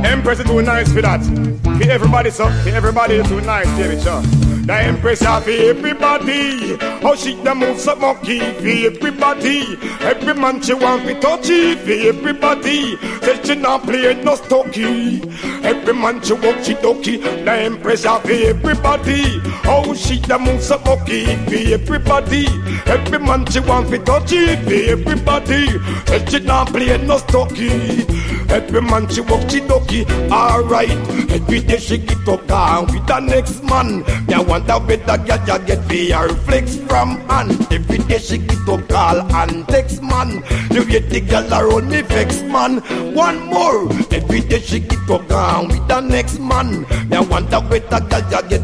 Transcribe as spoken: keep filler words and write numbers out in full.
Empress is too nice for that. For everybody, so for everybody is too nice, David Shaw. The Empress are for everybody. How she the move so monkey for everybody. Every man she want to touch it for everybody. Says she not play no stocky. Every man she walk she doki. The Empress are for everybody. How she the move so monkey for everybody. Every man she want to touch it for everybody. Says she not play no stocky. Every man she walk she doki. Alright. Every day she get up down with the next man. Me want a better girl ya get for her flex from hand. Every day she get up call and text man. You get the girl around me vex man. One more. Every day she get up down with the next man. Me want a better girl ya get